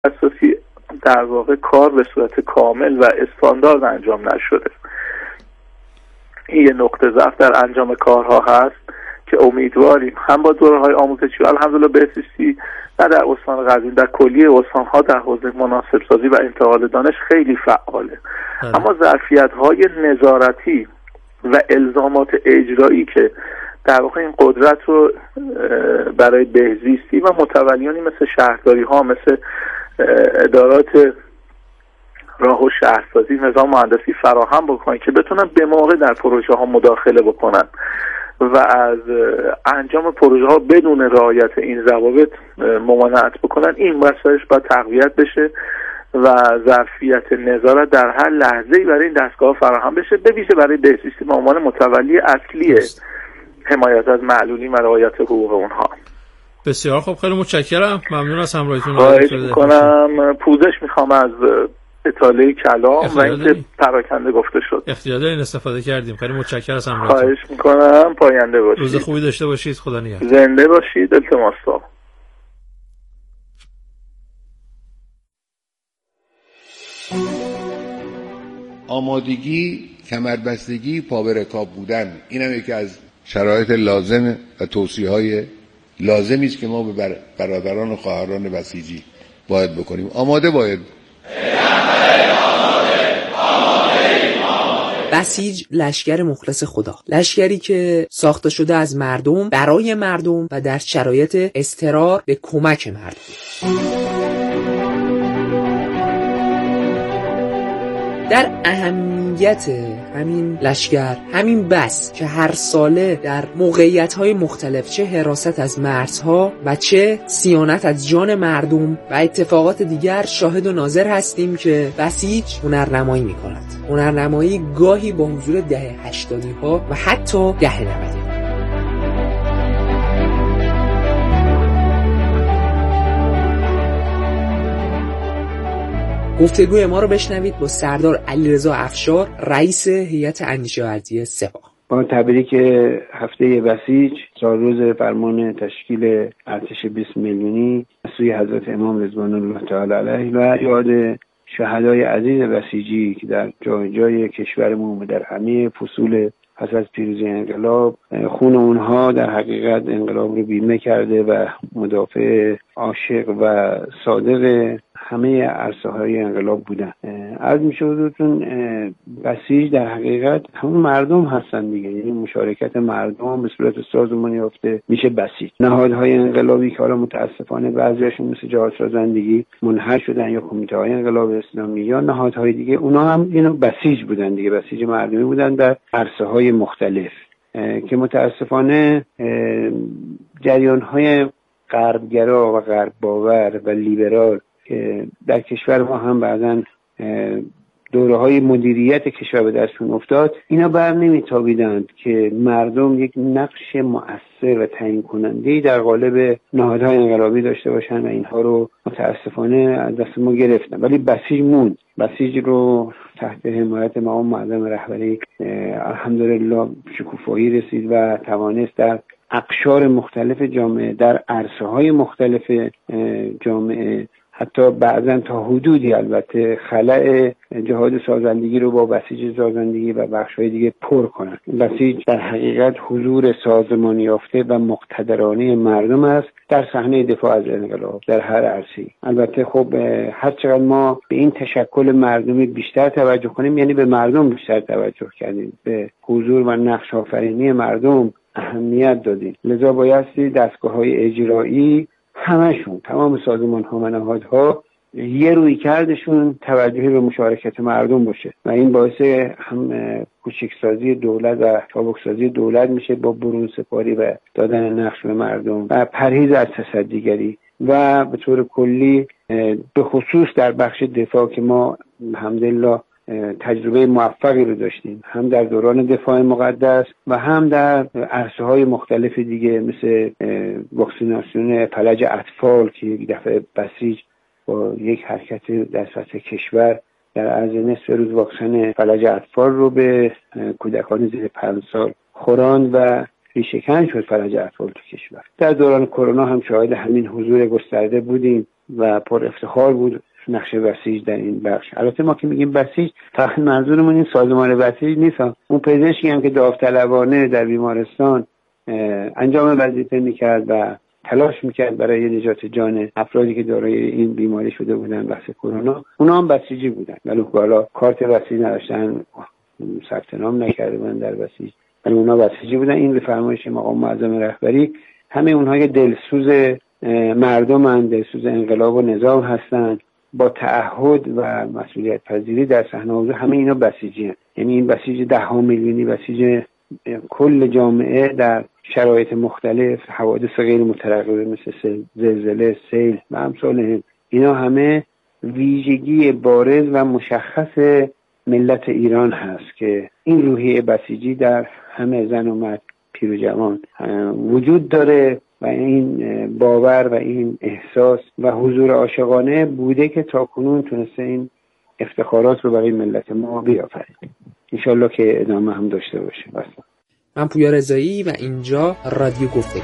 اساسی در واقع کار به صورت کامل و استاندارد انجام نشده. این یه نقطه ضعف در انجام کارها هست که امیدواریم هم با دوره‌های آموزشی الحمدلله بهزیستی نه در استان قزوین، در کلیه استان‌ها در حوزه مناسب سازی و انتقال دانش خیلی فعاله. اما ظرفیت‌های نظارتی و الزامات اجرایی که در واقع این قدرت رو برای بهزیستی و متولیانی مثل شهرداری‌ها، مثل ادارات راه و شهرسازی، نظام مهندسی فراهم بکنن که بتونن به موقع در پروژه ها مداخله بکنن و از انجام پروژه ها بدون رعایت این ضوابط ممانعت بکنن، این مسائل باید تقویت بشه و ظرفیت نظارت در هر لحظه‌ای برای این دستگاه فراهم بشه، به ویژه برای بهزیستی به عنوان متولی اصلی حمایت از معلولین و رعایت حقوق اونها. بسیار خوب، خیلی متشکرم، ممنون از همراهیتون. خواهش میکنم. پوزش میخوام از اطاله کلام و اینکه پراکنده گفته شد. اختیار دارین، استفاده کردیم. خیلی متشکرم از همراهیتون. خواهش میکنم. پاینده باشید. روز خوبی داشته باشید. خدا نگهدار. زنده باشید. التماس. آمادگی، کمربستگی، پا به رکاب بودن، این هم یکی از شرایط لازم و توصیه‌های لازمی است که ما به برادران و خواهران بسیجی باید بکنیم. آماده باید. بسیج لشکر مخلص خدا، لشکری که ساخته شده از مردم، برای مردم و در شرایط اضطرار به کمک مردم. در اهمیت همین لشکر، همین بس که هر ساله در موقعیت‌های مختلف، چه حراست از مرزها و چه صیانت از جان مردم و اتفاقات دیگر، شاهد و ناظر هستیم که بسیج هنرنمایی می‌کند. هنرنمایی گاهی با حضور دهه 80ها و حتی دهه 90. گفتگوی ما رو بشنوید با سردار علیرضا افشار، رئیس هیئت اندیشه‌ورزی سپاه. با تبریک هفته بسیج، سالروز فرمان تشکیل ارتش 20 میلیونی از سوی حضرت امام رضوان الله تعالی علیه و یاد شهدای عزیز بسیجی که در جای جای کشورمون و در همه فصول پس از پیروزی انقلاب خون اونها در حقیقت انقلاب رو بیمه کرده و مدافع عاشق و صادق همه عرصه‌های انقلاب بودن. عرض میشه حضورتون بسیج در حقیقت همون مردم هستن دیگه، یعنی مشارکت مردم به صورت سازمانی یافته میشه بسیج. نهادهای انقلابی که حالا متاسفانه بعضیاشون مثل جهاد سازندگی منحل شدن یا کمیته‌های انقلاب اسلامی یا نهادهای دیگه، اونا هم اینو بسیج بودن دیگه، بسیج مردمی بودن در عرصه‌های مختلف که متاسفانه جریان‌های غربگرا و غرب باور و لیبرال که در کشور ما هم بعداً دوره‌های مدیریت کشور به دستشون افتاد، اینا بر نمیتابیدند که مردم یک نقش مؤثر و تعیین کننده‌ای در قالب نهادهای انقلابی داشته باشن و اینها رو متاسفانه از دست ما گرفتن. ولی بسیج موند. بسیج رو تحت حمایت مقام معظم رهبری الحمدلله شکوفایی رسید و توانست در اقشار مختلف جامعه، در عرصه‌های مختلف جامعه، حتی بعضا تا حدودی البته خلأ جهاد سازندگی رو با بسیج سازندگی و بخش‌های دیگه پر کنند. بسیج در حقیقت حضور سازمانی یافته و مقتدرانه مردم است در صحنه دفاع از انقلاب در هر عرصه‌ای. البته خب هر چقدر ما به این تشکل مردمی بیشتر توجه کنیم، یعنی به مردم بیشتر توجه کردیم، به حضور و نقش آفرینی مردم اهمیت دادیم، لذا بایستی دستگاه‌های اجرایی همشون، تمام سازمان‌ها و نهادها یه روی کردشون توجهی به مشارکت مردم باشه و این باعث هم کوچکسازی دولت و چابکسازی دولت میشه با برون سپاری و دادن نقش به مردم و پرهیز از تصدیگری و به طور کلی به خصوص در بخش دفاع که ما الحمدلله تجربه موفقی رو داشتیم، هم در دوران دفاع مقدس و هم در عرصه‌های مختلف دیگه مثل واکسیناسیون فلج اطفال که یک دفعه بسیج با یک حرکت در سطح کشور در عرض نصف روز واکسن فلج اطفال رو به کودکان زیر 5 سال خوراند و ریشه‌کن شد فلج اطفال تو کشور. در دوران کرونا هم شاهد همین حضور گسترده بودیم و پر افتخار بود نقش بسیج در این بخش. البته ما که میگیم بسیج فقط منظورمون این سازمان بسیج نیست، اون پزشکی هم که داوطلبانه در بیمارستان انجام وظیفه میکرد و تلاش میکرد برای نجات جان افرادی که دارای این بیماری شده بودن بحث کرونا، اونا هم بسیجی بودن، ولی بالا کارت بسیج نداشتن، ثبت نام نکرده بودن در بسیج، ولی اونا بسیجی بودن. این به فرمایش مقام معظم رهبری همه اونها که دلسوز مردمن، دلسوز انقلاب و نظام هستن، با تعهد و مسئولیت پذیری در صحنه حضور، همه اینا بسیجی هستن. یعنی این بسیج 10 میلیونی، بسیج کل جامعه در شرایط مختلف، حوادث غیر مترقبه مثل زلزله، سیل و امثال اینا همه ویژگی بارز و مشخص ملت ایران هست که این روحیه بسیجی در همه زن و مرد، پیر و جوان وجود داره و این باور و این احساس و حضور عاشقانه بوده که تاکنون تونسته این افتخارات رو برای ملت ما بیافرید. انشالله که ادامه هم داشته باشه. بسید. من پویا رضایی و اینجا رادیو گفتگو.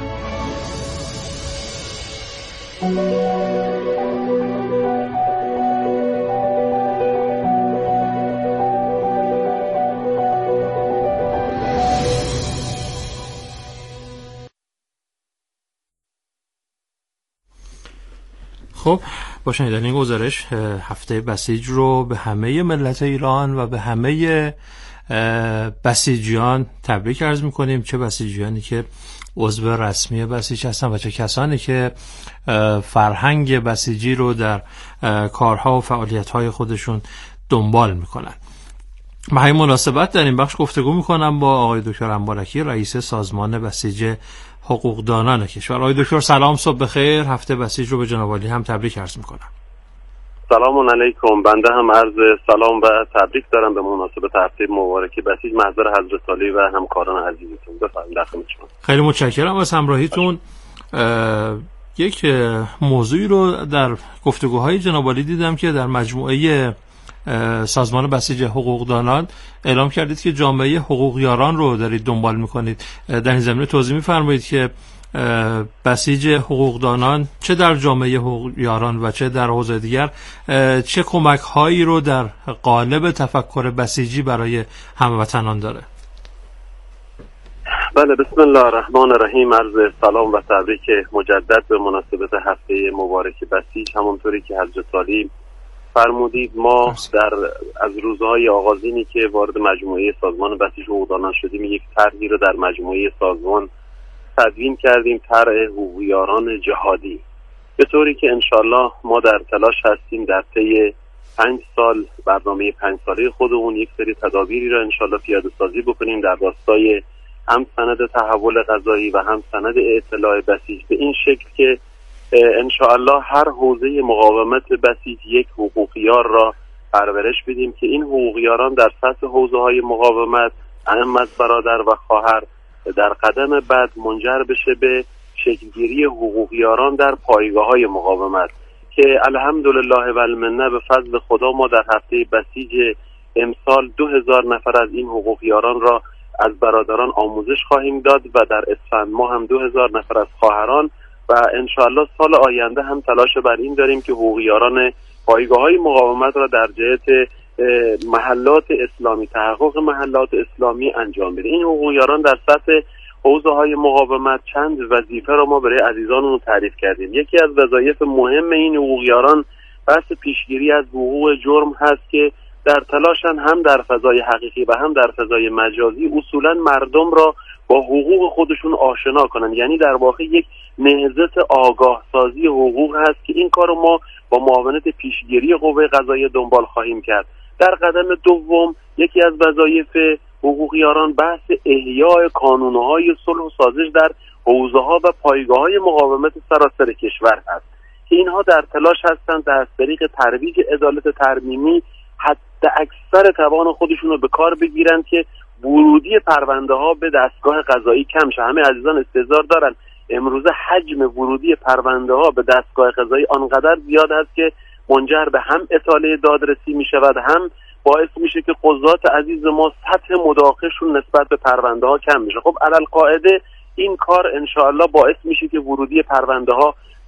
خب با شنیدن این گزارش هفته بسیج رو به همه ملت ایران و به همه بسیجیان تبریک عرض میکنیم، چه بسیجیانی که عضو رسمی بسیج هستن و چه کسانی که فرهنگ بسیجی رو در کارها و فعالیت‌های خودشون دنبال میکنن. به همین مناسبت در این بخش گفتگو میکنم با آقای دکتر انبارکی، رئیس سازمان بسیج حقوقدانان کشور. آقای دکتر سلام، صبح بخیر. هفته بسیج رو به جناب عالی هم تبریک عرض میکنم. سلام علیکم. بنده هم عرض سلام و تبریک دارم به مناسبت هفته مبارک بسیج. محضر حضرت عالی و همکاران عزیزتون. بفرمایید در خدمت شما. خیلی متشکرم از همراهیتون. یک موضوعی رو در گفتگوهای جناب عالی دیدم که در مجموعه سازمان بسیج حقوقدانان اعلام کردید که جامعه حقوقیاران رو دارید دنبال میکنید. در این زمینه توضیح میفرمایید که بسیج حقوقدانان چه در جامعه حقوقیاران و چه در حوزه دیگر چه کمک هایی رو در قالب تفکر بسیجی برای هموطنان داره؟ بله، بسم الله الرحمن الرحیم. عرض سلام و تبریک مجدد به مناسبت هفته مبارک بسیج. همونطوری که حضرت عالی فرمودید، ما از روزهای آغازینی که وارد مجموعه سازمان بسیج حقوقدانان شدیم یک طرحی رو در مجموعه سازمان تدوین کردیم، طرح حقوقیاران جهادی، به طوری که انشالله ما در تلاش هستیم در طی 5 سال برنامه 5 ساله خودمون یک سری تدابیری را انشالله پیاده سازی بکنیم در راستای هم سند تحول قضایی و هم سند اطلاع بسیج، به این شکل که انشاءالله هر حوزه مقاومت بسیج یک حقوقیار را پرورش بدیم که این حقوقیاران در سطح حوزه های مقاومت، اهم از برادر و خواهر، در قدم بعد منجر بشه به شکلگیری حقوقیاران در پایگاه‌های مقاومت که الحمدلله و المنه به فضل خدا ما در هفته بسیج امسال 2000 نفر از این حقوقیاران را از برادران آموزش خواهیم داد و در اسفند ما هم 2000 نفر از خواهران و انشاءالله سال آینده هم تلاش بر این داریم که حقوقیاران پایگاه‌های مقاومت را در جهت محلات اسلامی، تحقق محلات اسلامی انجام بده. این حقوقیاران در سطح حوزه‌های مقاومت چند وظیفه را ما برای عزیزانمون تعریف کردیم. یکی از وظایف مهم این حقوقیاران بحث پیشگیری از وقوع جرم هست که در تلاشن هم در فضای حقیقی و هم در فضای مجازی اصولا مردم را با حقوق خودشون آشنا کنن، یعنی در واقع یک نهضت آگاه سازی حقوق هست که این کار رو ما با معاونت پیشگیری قوه قضاییه دنبال خواهیم کرد. در قدم دوم یکی از وظایف حقوقیاران بحث احیای کانون‌های صلح و سازش در حوزه‌ها و پایگاه‌های مقاومت سراسر کشور هست که اینها در تلاش هستند از طریق ترویج عدالت ترمیمی حتی اکثر توان خودشون رو به کار بگیرند که ورودی پرونده ها به دستگاه قضایی کم شه. همه عزیزان استحضار دارن امروزه حجم ورودی پرونده ها به دستگاه قضایی آنقدر زیاد است که منجر به هم اطاله دادرسی می شود، هم باعث میشه که قضات عزیز ما سطح مداخلشون نسبت به پرونده ها کم میشه. خب علل قاعده این کار انشاءالله باعث میشه که ورودی پرونده ها به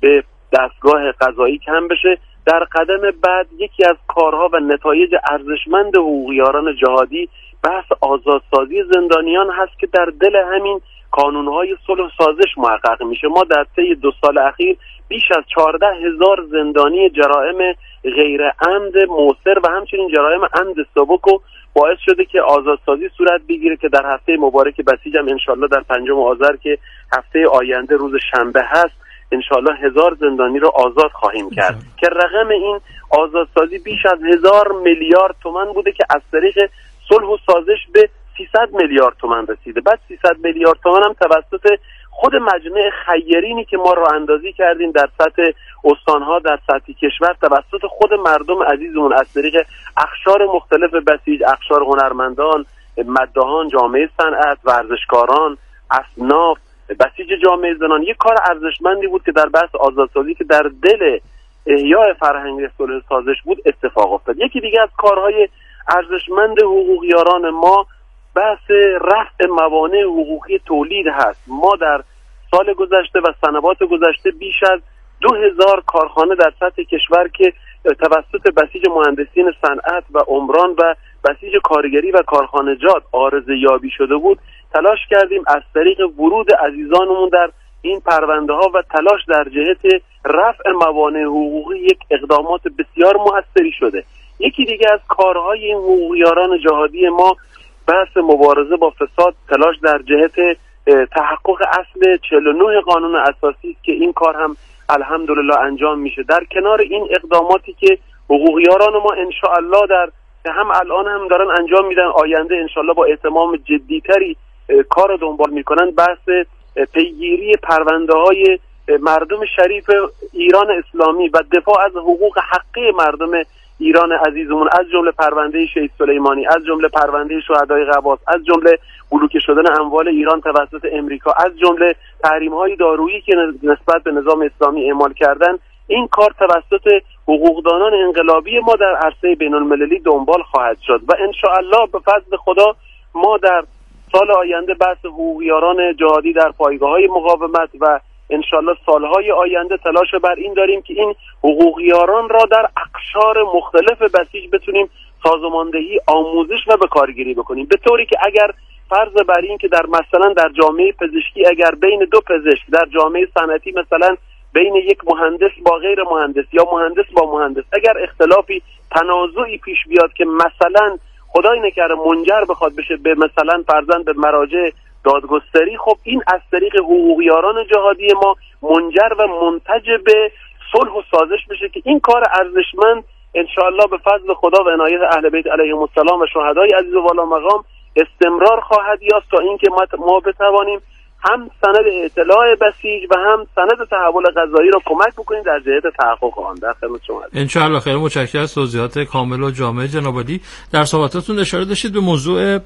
دستگاه قضایی کم بشه. در قدم بعد یکی از کارها و نتایج ارزشمند حقوقیاران جهادی بحث آزادسازی زندانیان هست که در دل همین کانونهای صلح سازش محقق میشه. ما در طی 2 سال اخیر بیش از 14,000 زندانی جرائم غیر عمد موثر و همچنین جرائم عمد سبک باعث شده که آزادسازی صورت بگیره که در هفته مبارک بسیج هم انشالله در 5 آذر که هفته آینده روز شنبه هست انشالله 1000 زندانی رو آزاد خواهیم کرد که رقم این آزادسازی بیش از 1000 میلیارد تومان بوده که از طریق صلح و سازش به 300 میلیارد تومان رسیده. بعد 300 میلیارد تومان هم توسط خود مجمع خیرینی که ما راه اندازی کردیم در سطح استانها، در سطح کشور، توسط خود مردم عزیزمون از طریق اقشار مختلف بسیج، اقشار هنرمندان، مداحان، جامعه صنعت، ورزشکاران، اصناف، بسیج جامعه زنان، یک کار ارزشمندی بود که در بحث آزادسازی که در دل احیاء فرهنگ صلح سازش بود اتفاق افتاد. یکی دیگه از کارهای ارزشمند حقوقیاران ما بحث رفع موانع حقوقی تولید هست. ما در سال گذشته و سنوات گذشته بیش از 2000 کارخانه در سطح کشور که توسط بسیج مهندسین صنعت و عمران و بسیج کارگری و کارخانجات عارضه یابی شده بود تلاش کردیم از طریق ورود عزیزانمون در این پرونده ها و تلاش در جهت رفع موانع حقوقی یک اقدامات بسیار موثری شده. یکی دیگه از کارهای این حقوقیاران جهادی ما بحث مبارزه با فساد، تلاش در جهت تحقق اصل 49 قانون اساسی است که این کار هم الحمدلله انجام میشه. در کنار این اقداماتی که حقوقیاران ما انشاءالله در هم الان هم دارن انجام میدن، آینده انشاءالله با اهتمام جدیتری کار دنبال میکنن، بحث پیگیری پرونده های مردم شریف ایران اسلامی و دفاع از حقوق حقی مردم ایران عزیزمون، از جمله پرونده شهید سلیمانی، از جمله پرونده شهدای قباس، از جمله بلوکه شدن اموال ایران توسط امریکا، از جمله تحریم‌های دارویی که نسبت به نظام اسلامی اعمال کردن. این کار توسط حقوقدانان انقلابی ما در عرصه بین‌المللی دنبال خواهد شد و انشاءالله به فضل خدا ما در سال آینده بحث حقوقیاران جهادی در پایگاه‌های مقاومت و انشالله سالهای آینده تلاش بر این داریم که این حقوقیاران را در اقشار مختلف بسیج بتونیم سازماندهی، آموزش و بکارگیری بکنیم، به طوری که اگر فرض بر این که در مثلا در جامعه پزشکی اگر بین 2 پزشک، در جامعه صنعتی مثلا بین یک مهندس با غیر مهندس یا مهندس با مهندس اگر اختلافی، تنازعی پیش بیاد که مثلا خدای نکرده منجر بخواد بشه به مثلا فرضاً به مراجع دادگستری، خب این از طریق حقوقیاران جهادی ما منجر و منتج به صلح و سازش بشه که این کار ارزشمند انشاءالله به فضل خدا و عنایت اهل بیت علیهم السلام و شهدای عزیز و والا مقام استمرار خواهد یافت تا اینکه ما بتوانیم هم سند اطلاع بسیج و هم سند تحول قضایی را کمک بکنیم در جهت تحقق آن. در خدمت شما انشاءالله. خیلی متشکرم از توضیحات کامل و جامع جناب عالی. در صحبتاتون اشاره داشتید به موضوع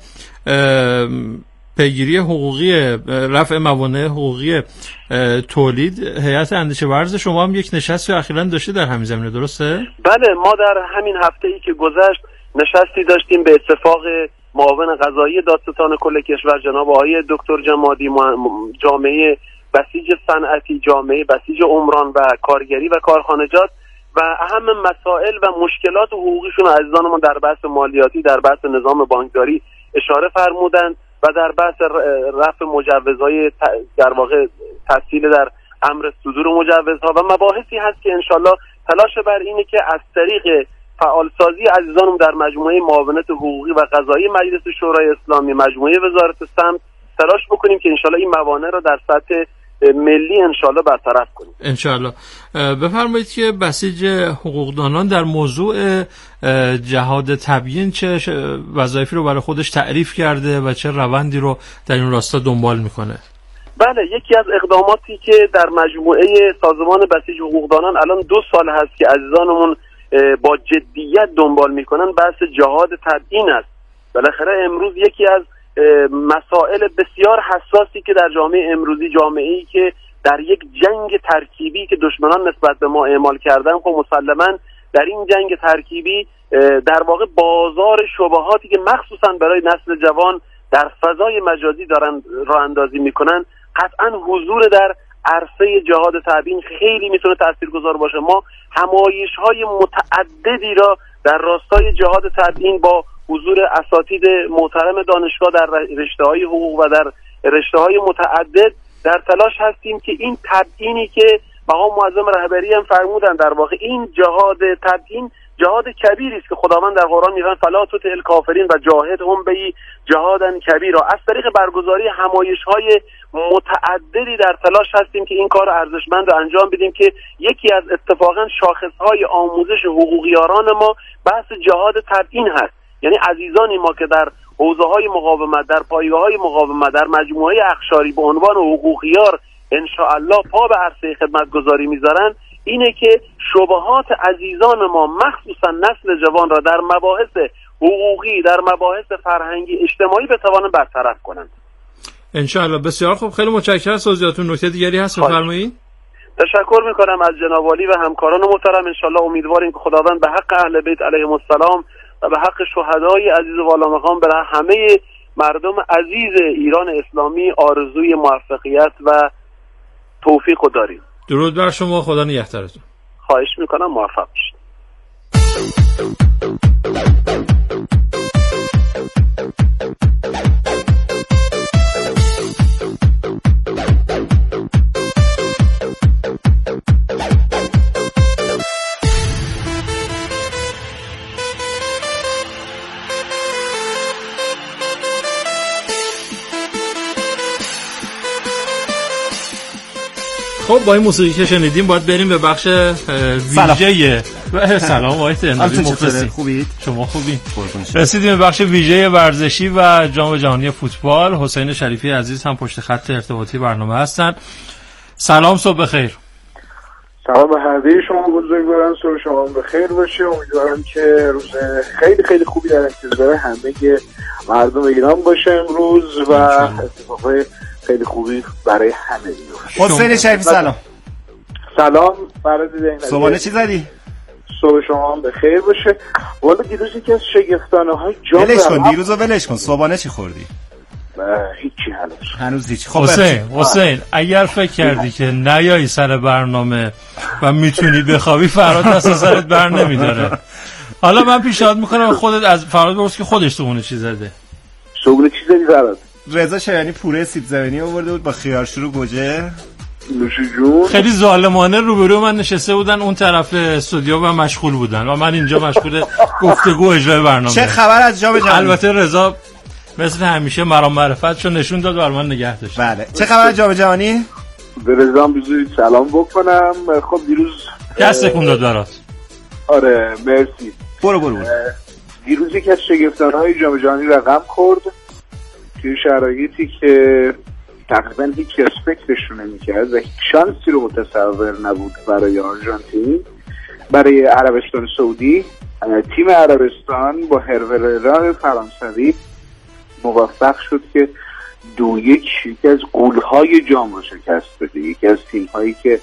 پیگیری حقوقی، رفع موانع حقوقی تولید. هیئت اندیشه ورز شما هم یک نشستی اخیراً داشته در همین زمینه، درسته؟ بله، ما در همین هفته‌ای که گذشت نشستی داشتیم به اتفاق معاون قضایی دادستان کل کشور جناب آقای دکتر جمادی، جامعه بسیج صنعتی، جامعه بسیج عمران و کارگری و کارخانجات و اهم مسائل و مشکلات حقوقیشون عزیزانمون در بحث مالیاتی، در بحث نظام بانکداری اشاره فرمودند و در بحث رفع مجوزهای در واقع تسهیل در امر صدور مجوزها و مباحثی هست که انشالله تلاش بر اینه که از طریق فعالسازی عزیزانم در مجموعه معاونت حقوقی و قضایی مجلس شورای اسلامی، مجموعه وزارت سمت تلاش بکنیم که انشالله این موانع را در سطح ملی انشالله برطرف کنیم. انشالله. بفرمایید که بسیج حقوقدانان در موضوع جهاد تبیین چه وظایفی رو برای خودش تعریف کرده و چه روندی رو در این راستا دنبال میکنه؟ بله، یکی از اقداماتی که در مجموعه سازمان بسیج حقوقدانان الان 2 سال هست که عزیزانمون با جدیت دنبال میکنن بحث جهاد تبیین است. بالاخره امروز یکی از مسائل بسیار حساسی که در جامعه امروزی، جامعه‌ای که در یک جنگ ترکیبی که دشمنان نسبت به ما اعمال کردن، خب مسلماً در این جنگ ترکیبی در واقع بازار شبهاتی که مخصوصاً برای نسل جوان در فضای مجازی دارن راه اندازی میکنن، قطعاً حضور در عرصه جهاد تبیین خیلی میتونه تاثیرگذار باشه. ما همایش‌های متعددی را در راستای جهاد تبیین با حضور اساتید محترم دانشگاه در رشته‌های حقوق و در رشته‌های متعدد در تلاش هستیم که این تبیینی که مقام معظم رهبری هم فرمودن، در واقع این جهاد تبیین جهاد کبیری است که خداوند در قرآن میگن فلا تطع الکافرین و جاهدهم به جهادا کبیرا. از طریق برگزاری همایش‌های متعددی در تلاش هستیم که این کار ارزشمند رو انجام بدیم که یکی از اتفاقا شاخص‌های آموزش حقوقیاران ما بحث جهاد تبیین هست. یعنی عزیزانی ما که در حوزه‌های مقاومت، در پایگاه‌های مقاومت، در مجموعه اقشاری به عنوان حقوقیار ان شاء الله پا به عرصه خدمتگزاری میذارن، اینه که شبهات عزیزان ما مخصوصا نسل جوان را در مباحث حقوقی، در مباحث فرهنگی اجتماعی بتوانند برطرف کنند. ان شاء الله. بسیار خوب، خیلی متشکرم از توضیحاتتون. نکته دیگری هست بفرمایید. تشکر میکنم از جناب عالی و همکاران محترم. ان شاء الله امیدواریم که خداوند به حق اهل بیت علیهم السلام و به حق شهدای عزیز و والامقام به همه مردم عزیز ایران اسلامی آرزوی موفقیت و توفیق داریم. درود بر شما، خدا نگهدارتون. خواهش میکنم، موفق باشید. خب با این موسیقی که شنیدیم باید بریم به بخش ویژه. سلام آقای تهنوی، مخلصی. خوبید؟ شما خوبی؟ رسیدیم به بخش ویژه ورزشی و جام جهانی فوتبال. حسین شریفی عزیز هم پشت خط ارتباطی برنامه هستن. سلام، صبح بخیر. سلام به همه شما بزرگواران، صبح شما بخیر باشه. امیدوارم که روز خیلی خیلی خوبی در انتظار همه مردم ایران باشه امروز و اتفاقای خیلی خوبی برای همه بیفته. حسین شریفی سلام. سلام فرادی دهنوی. صبحانه چی زدی؟ صبح شما هم بخیر باشه. والا دیروز یکی از شگفتانه‌های جام ولش کن، دیروزو ولش کن. صبحانه چی خوردی؟ هیچی هنوز هیچ. خب حسین اگر فکر کردی که نیایی سر برنامه و میتونی بخوابی، فراد دست سرت بر نمیداره. حالا من پیشنهاد میکنم خودت از فراد بپرس که خودش صبحونه چی زده. صبحونه چی زدی فراد؟ رضا شایانی پوره سیب زمینی آورده بود با خیارشور و گوجه. نوشیجون خیلی ظالمانه روبرو من نشسته بودن اون طرف استودیو و مشغول بودن و من اینجا مشغول گفتگو اجرای برنامه. چه خبر از جام جهانی؟ البته رضا مثل همیشه مرام معرفتشو نشون داد و بر من نگه داشت. بله. چه خبر از جام جهانی؟ به رضا بذارید سلام بکنم. خب دیروز دست تکون داد برات. آره مرسی. برو. دیروز یکی از شگفتان‌های جام جهانی رقم خورد توی شرایطی که تقریبا هیچ کس فکرش رو نمی‌کرد و هیچ شانسی رو متصور نبود برای آرژانتین. برای عربستان سعودی، تیم عربستان با هروی رنار فرانسوی موفق شد که 2-1 یکی از غول‌های جام رو شکست بده. یکی از تیم‌هایی که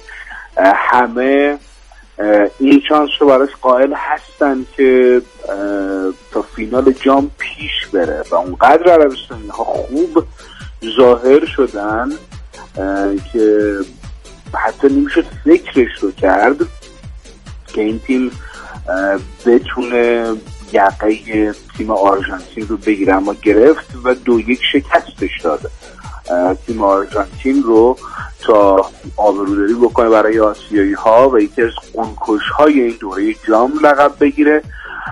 همه این شانس رو براش قائل هستن که تا فینال جام پیش بره و اونقدر عربستانی ها خوب ظاهر شدن که حتی نمیشد فکرش رو کرد که این تیم بتونه یقه تیم آرژانتین رو بگیره، اما گرفت و 2-1 شکستش داد. تیم آرژانتین رو تا آبروداری بکنه برای آسیایی ها و یکی از قنکش های این دوره جام لقب بگیره.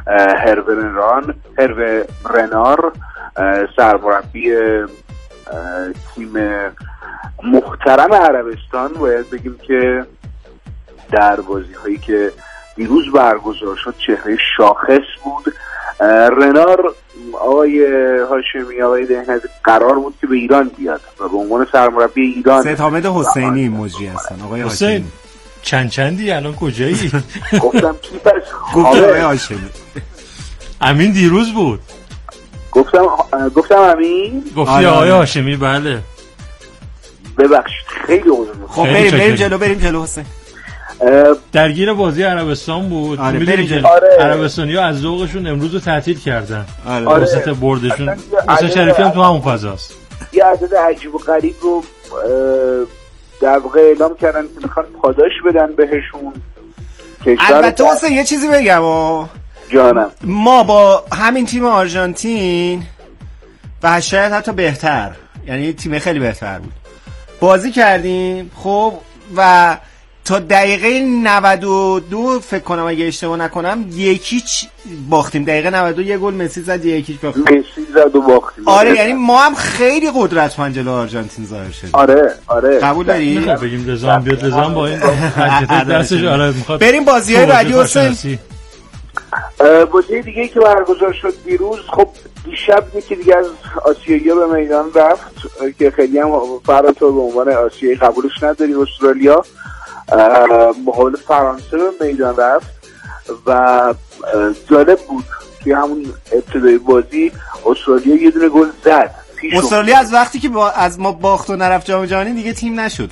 هروی رنار سرمربی تیم محترم عربستان، باید بگیم که در بازی هایی که دیروز برگزار شد چهره شاخص بود. رنار آقای هاشمی، آقای دهنوی قرار بود که به ایران بیاد و به عنوان سرمربی ایران. سید حامد حسینی مجری هستن. آقای حسین چندی الان کجایی؟ گفتم کی پس؟ گفتم آقای هاشمی. امین دیروز بود. گفتم امین. گفتی آقای هاشمی. بله ببخشید خیلی عذر میخوام. خب بریم جلو حسین. درگیر بازی عربستان بود. می‌دونید عربستانی‌ها از ذوقشون امروز رو تعطیل کردن. واسه بردشون. حسین شریفی هم تو همون فضاست. یه عدد عجیب و غریب رو در واقع اعلام کردن که میخوان پاداش بدن بهشون. البته واسه یه چیزی بگم جانم، ما با همین تیم آرژانتین و شاید حتی بهتر، یعنی تیم خیلی بهتر بود، بازی کردیم. خب و تا دقیقه 92 فکر کنم اگه اشتباه نکنم 1-0 باختیم. دقیقه 92 یه گل مسی زد، 1-0 باختیم. مسی زد و باختیم. آره یعنی ما هم خیلی قدرتمند جلو آرژانتین ظاهر شدیم. آره قبول داری؟ بگیم رضا بیاد، رضا با این دستش آره میخواد. بریم بازی‌های بعدی حسین. بازی دیگه که برگزار شد دیروز، خب دیشب یکی دیگه از آسیایی‌ها به میدان رفت که خیلی هم فراتر به عنوان آسیایی قبولش نداری. استرالیا مقابل فرانسه به میدان رفت و جالب بود که همون ابتدای بازی استرالیا یه دونه گل زد. استرالیا از وقتی که از ما باخت و نرفت جام جهانی دیگه تیم نشد،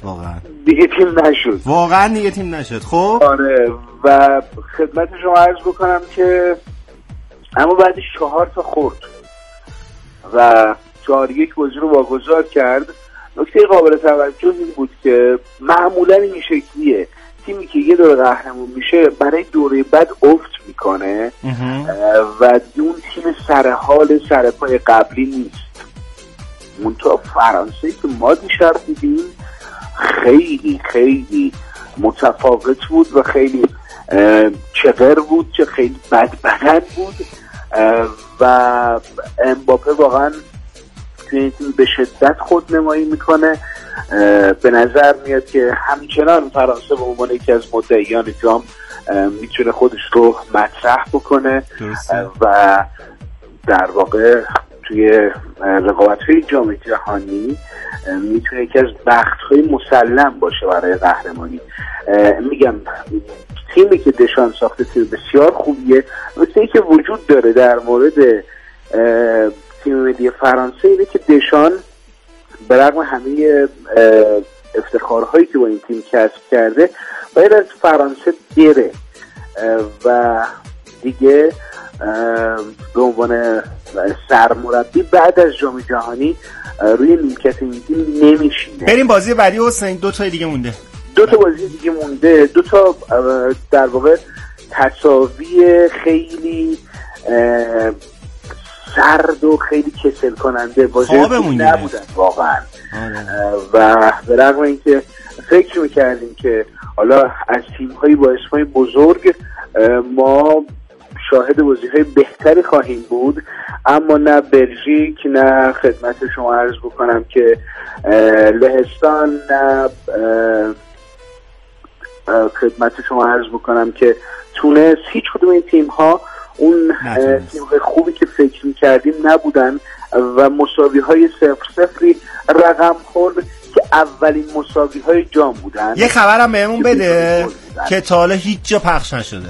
واقعا دیگه تیم نشد. خب آره و خدمت شما عرض بکنم که اما بعدش 4 تا خورد و 4-1 بازی رو واگذار کرد. نکته قابل توجه این بود که معمولا این شکلیه، تیمی که یه دوره قهرمان میشه برای دوره بعد افت میکنه و اون تیم سرحال سرپای قبلی نیست. منتها فرانسه که ما دیشب دیدیم خیلی خیلی متفاوت بود و خیلی چغر بود، چه خیلی بدبدن بود و امباپه واقعا توی این تیم به شدت خودنمایی میکنه. به نظر میاد که همچنان فرانسه به عنوان یکی از مدعیان جام میتونه خودش رو مطرح بکنه و در واقع توی رقابت‌های جام جهانی میتونه یکی از بخت‌های مسلم باشه برای قهرمانی. میگم تیمی که دشان ساخته تیم بسیار خوبیه. نکته‌ای که وجود داره در مورد تیم ملی فرانسه اینه که دشان برغم همه افتخارهایی که با این تیم کسب کرده باید از فرانسه بره و دیگه به عنوان سرمربی بعد از جام جهانی روی نیمکت این تیم نمیشینه. بریم بازی بعدی حسین. 2 تا دیگه مونده. 2 تا بازی دیگه مونده. 2 تا در واقع تساوی خیلی سرد و خیلی کسل کننده بازی نبودن واقعا. و به رغم اینکه فکر میکردیم که حالا از تیم‌های با اسمای بزرگ ما شاهد بازی‌های بهتری خواهیم بود، اما نه بلژیک، نه خدمت شما عرض بکنم که لهستان، نه خدمت شما عرض بکنم که تونس، هیچ کدوم این تیم‌ها اون تیم‌های خوبی که فکر می‌کردیم نبودن و مساوی‌های 0-0 رقم خورد که اولین مساوی‌های جام بودن. یه خبرم بهمون بده که تا حالا هیچ جا پخش نشده.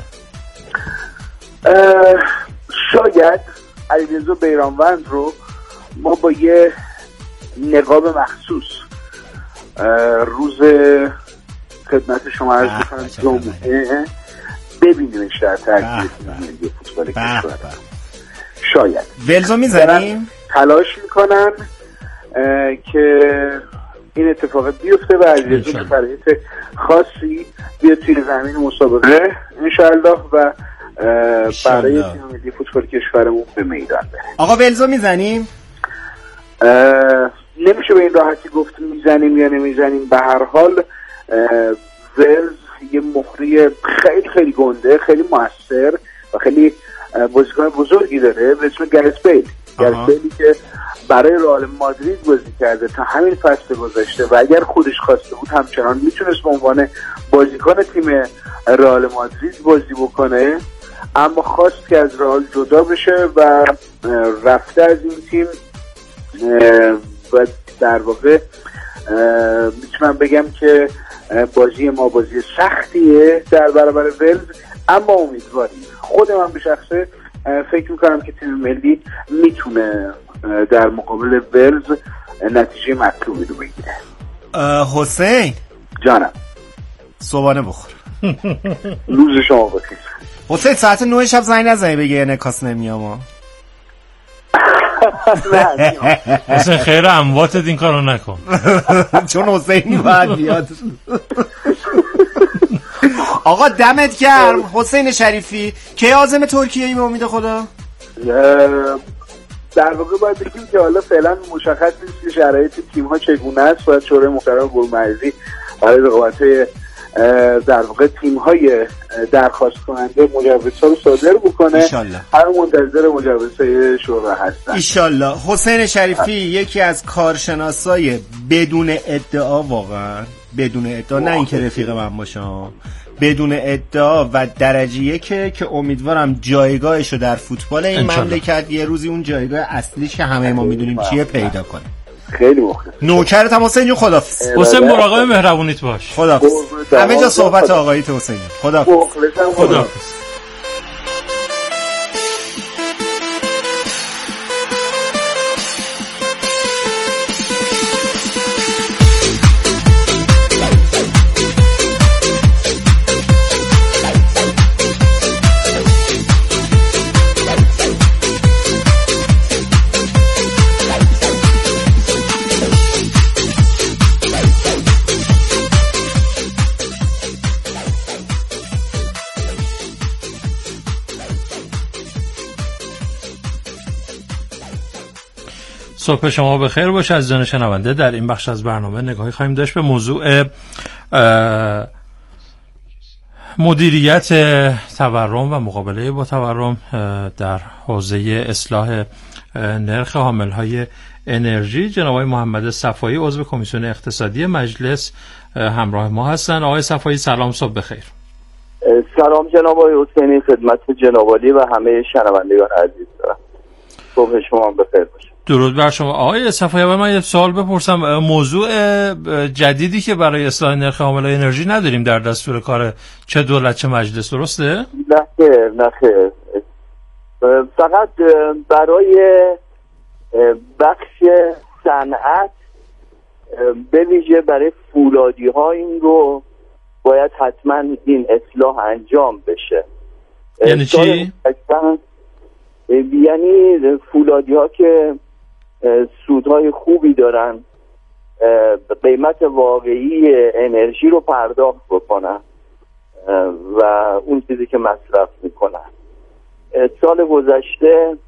شاید علیرضا بیرانوند رو ما با یه نقاب مخصوص روز خدمت شما عرض بکنم جمعه ببینیمش در ترکیب ملی فوتبال کشور. شاید ولزو میزنیم، تلاش میکنن که این اتفاق بیفته و علیرضا به شرایط خاصی بیاد توی زمین مسابقه انشاءالله و برای تیم ملی فوتبال کشورمون به میدان بره. آقا ولزو میزنیم؟ نمیشه به این راحتی گفت میزنیم یا نمیزنیم. به هر حال ولز یه مخری خیلی خیلی گنده، خیلی موثر و خیلی بازیکن بزرگی داره به اسم گرت بیل. گرت بیلی که برای رئال مادرید بازی کرده تا همین فصل گذشته و اگر خودش خواسته بود همچنان میتونست به عنوان بازیکن تیم رئال مادرید بازی بکنه، اما خواست که از رئال جدا بشه و رفته از این تیم و در واقع میتونم بگم که بازی ما بازی سختیه در برابر ولز، اما امیدواریم. خود من به شخصه فکر میکنم که تیم ملی میتونه در مقابل ولز نتیجه مطلوبی رو بگیره. حسین جانم، صبحانه بخور. روز شما بخیر. حسین ساعت 9 شب زنگ نزنی بگی انعکاس نمیام. حسین خیر امواتت این کارو نکن چون حسینی باید بیاد. آقا دمت گرم حسین شریفی. کی عازم ترکیه ای به امید خدا؟ در واقع باید بگیم که حالا فعلا مشخص نیست که شرایط تیم‌ها چگونه است. باید شورای محترم گلمرزی برای رقابت‌های در واقع تیم‌های درخواست کننده مجوزها رو صادر بکنه. انشالله هر منتظر مجوزهای شورا هستن انشالله. حسین شریفی یکی از کارشناسای بدون ادعا، واقعا بدون ادعا، نه اینکه رفیق من باشه، بدون ادعا و درجه یکه که امیدوارم جایگاهشو در فوتبال این مملکت یه روزی اون جایگاه اصلیش که همه ما میدونیم چیه پیدا کنه. خیلی مخلص. نوکرت هم حسین جون. خدافظ. حسین مراقب مهربونیت باش. خدافظ. همه جا صحبت آقاییت حسین جون. خدافظ. خدافظ. صبح شما بخیر باشه عزیزان شنونده. در این بخش از برنامه نگاهی خواهیم داشت به موضوع مدیریت تورم و مقابله با تورم در حوزه اصلاح نرخ حاملهای انرژی. جناب آقای محمد صفایی عضو کمیسیون اقتصادی مجلس همراه ما هستند. آقای صفایی سلام، صبح بخیر. سلام جناب آقای حسینی، خدمت جناب عالی و همه شنوندگان عزیز. صبح شما بخیر باشه. درود بر شما. آقای صفایی، من یه سوال بپرسم. موضوع جدیدی که برای اصلاح نرخ حاملهای انرژی نداریم در دستور کار چه دولت چه مجلس، درسته؟ نه خیر. فقط برای بخش صنعت به ویژه برای فولادی ها این رو باید حتما این اصلاح انجام بشه. یعنی چی؟ یعنی فولادی ها که سودهای خوبی دارن قیمت واقعی انرژی رو پرداخت بکنن و اون چیزی که مصرف میکنن. سال گذشته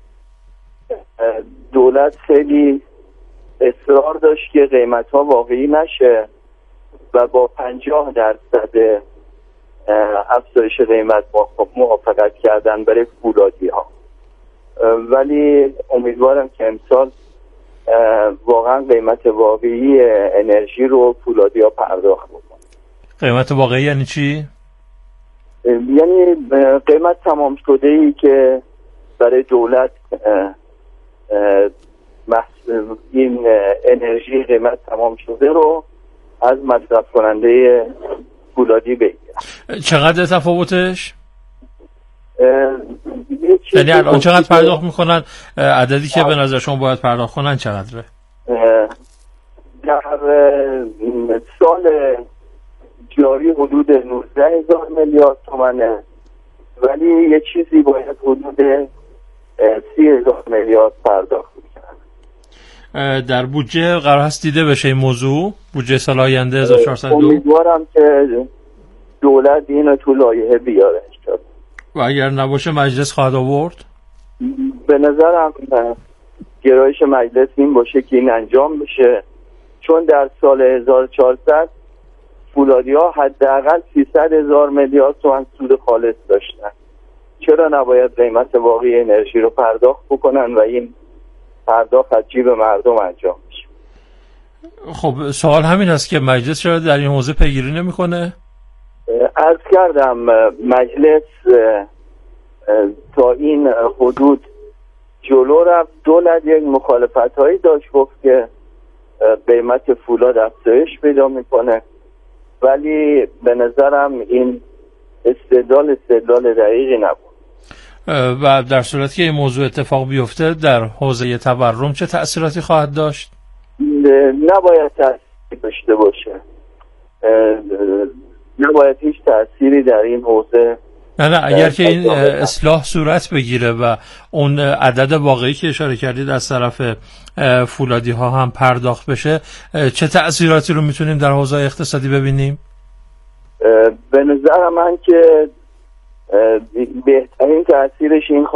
دولت خیلی اصرار داشت که قیمت ها واقعی نشه و با 50% افزایش قیمت موافقت کردن برای فولادی ها، ولی امیدوارم که امسال واقعا قیمت واقعی انرژی رو فولادی ها پرداخت بکنن. قیمت واقعی یعنی چی؟ یعنی قیمت تمام شده ای که برای دولت این انرژی قیمت تمام شده رو از مصرف کننده فولادی بگیرن. چقدر تفاوتش؟ یعنی الان چقدر پرداخت میکنن؟ عددی که به نظر شما باید پرداخت کنن چقدره؟ در سال جاری حدود 19,000 میلیارد تومنه، ولی یه چیزی باید حدود 30,000 میلیارد پرداخت میکنن. در بودجه قرار هست دیده بشه این موضوع؟ بودجه سال آینده 1402؟ امیدوارم که دولت اینو تو لایحه بیاره و اگر نباشه مجلس خواهد آورد؟ به نظرم گرایش مجلس این باشه که این انجام بشه، چون در سال 1400 فولادی ها حداقل 300,000 میلیارد تومان سود خالص داشتن. چرا نباید قیمت واقعی انرژی رو پرداخت بکنن و این پرداخت از جیب مردم انجام بشه؟ خب سوال همین است که مجلس چرا در این حوزه پیگیری نمیکنه؟ عرض کردم مجلس تا این حدود جلو رفت. دولت یک مخالفت هایی داشت، گفت که قیمت فولاد افزایش پیدا میکنه، ولی به نظرم این استدلال دقیقی نبود. و در صورتی که این موضوع اتفاق بیفته در حوزه تورم چه تأثیراتی خواهد داشت؟ نباید تأثیر داشته باشه، نباید هیچ تأثیری در این حوزه نه اگر که این اصلاح صورت بگیره و اون عدد واقعی که اشاره کردید از طرف فولادی ها هم پرداخت بشه، چه تأثیراتی رو میتونیم در حوزه اقتصادی ببینیم؟ به نظر من که بهترین تأثیرش این